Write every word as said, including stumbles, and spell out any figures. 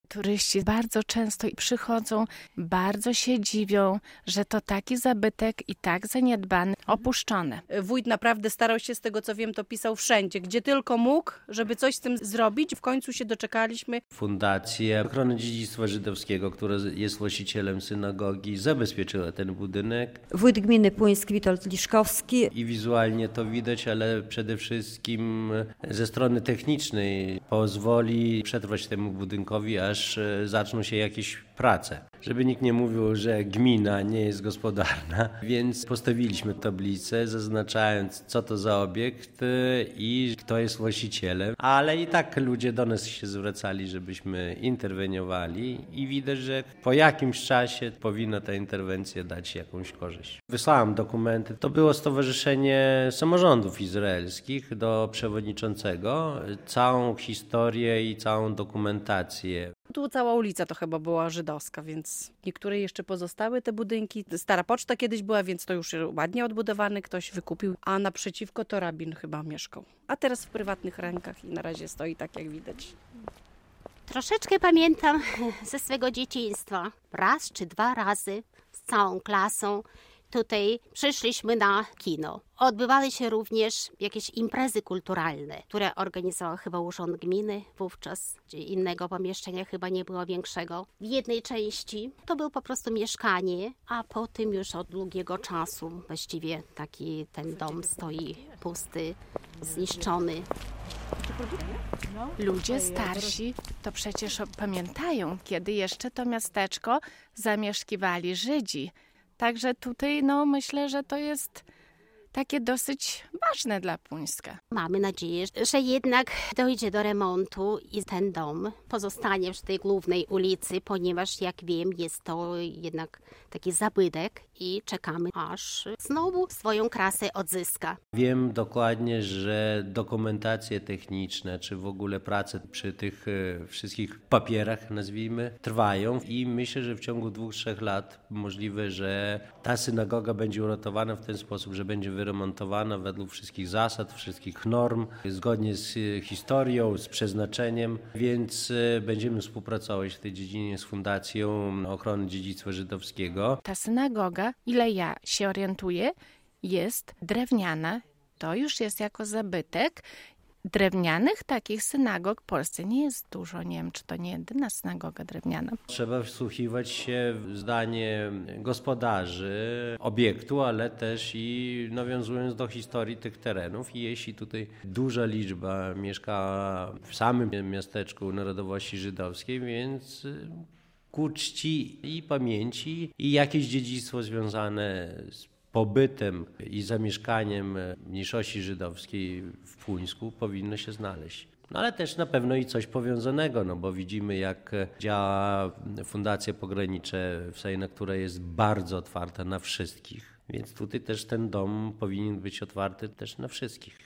Turyści bardzo często przychodzą, bardzo się dziwią, że to taki zabytek i tak zaniedbany, opuszczony. Wójt naprawdę starał się, z tego co wiem, to pisał wszędzie, gdzie tylko mógł, żeby coś z tym zrobić. W końcu się doczekaliśmy. Fundacja Ochrony Dziedzictwa Żydowskiego, która jest właścicielem synagogi, zabezpieczyła ten budynek. Wójt gminy Puńsk Witold Liszkowski. I wizualnie to widać, ale przede wszystkim ze strony technicznej pozwoli przetrwać temu budynkowi, aż zaczną się jakieś prace. Żeby nikt nie mówił, że gmina nie jest gospodarna, więc postawiliśmy tablicę, zaznaczając, co to za obiekt i kto jest właścicielem, ale i tak ludzie do nas się zwracali, żebyśmy interweniowali i widać, że po jakimś czasie powinna ta interwencja dać jakąś korzyść. Wysłałem dokumenty. To było Stowarzyszenie Samorządów Izraelskich do przewodniczącego, całą historię i całą dokumentację. Tu cała ulica to chyba była żydowska, więc niektóre jeszcze pozostały te budynki. Stara poczta kiedyś była, więc to już ładnie odbudowany, ktoś wykupił, a naprzeciwko to rabin chyba mieszkał. A teraz w prywatnych rękach i na razie stoi tak, jak widać. Troszeczkę pamiętam ze swego dzieciństwa. Raz czy dwa razy z całą klasą tutaj przyszliśmy na kino. Odbywały się również jakieś imprezy kulturalne, które organizował chyba Urząd Gminy wówczas, gdzie innego pomieszczenia chyba nie było większego. W jednej części to było po prostu mieszkanie, a po tym już od długiego czasu właściwie taki ten dom stoi pusty, zniszczony. Ludzie starsi to przecież pamiętają, kiedy jeszcze to miasteczko zamieszkiwali Żydzi. Także tutaj no, myślę, że to jest takie dosyć ważne dla Puńska. Mamy nadzieję, że jednak dojdzie do remontu i ten dom pozostanie przy tej głównej ulicy, ponieważ jak wiem, jest to jednak taki zabytek i czekamy, aż znowu swoją krasę odzyska. Wiem dokładnie, że dokumentacje techniczne, czy w ogóle prace przy tych wszystkich papierach, nazwijmy, trwają i myślę, że w ciągu dwóch, trzech lat możliwe, że ta synagoga będzie uratowana w ten sposób, że będzie wyremontowana według wszystkich zasad, wszystkich norm, zgodnie z historią, z przeznaczeniem, więc będziemy współpracować w tej dziedzinie z Fundacją Ochrony Dziedzictwa Żydowskiego. Ta synagoga, ile ja się orientuję, jest drewniana. To już jest jako zabytek. Drewnianych takich synagog w Polsce nie jest dużo. Nie wiem, czy to nie jedyna synagoga drewniana. Trzeba wsłuchiwać się w zdanie gospodarzy obiektu, ale też i nawiązując do historii tych terenów. I jeśli tutaj duża liczba mieszka w samym miasteczku narodowości żydowskiej, więc ku czci i pamięci i jakieś dziedzictwo związane z pobytem i zamieszkaniem mniejszości żydowskiej w Puńsku powinno się znaleźć. No ale też na pewno i coś powiązanego, no bo widzimy, jak działa Fundacja Pogranicze w Sejna, która jest bardzo otwarta na wszystkich. Więc tutaj też ten dom powinien być otwarty też na wszystkich.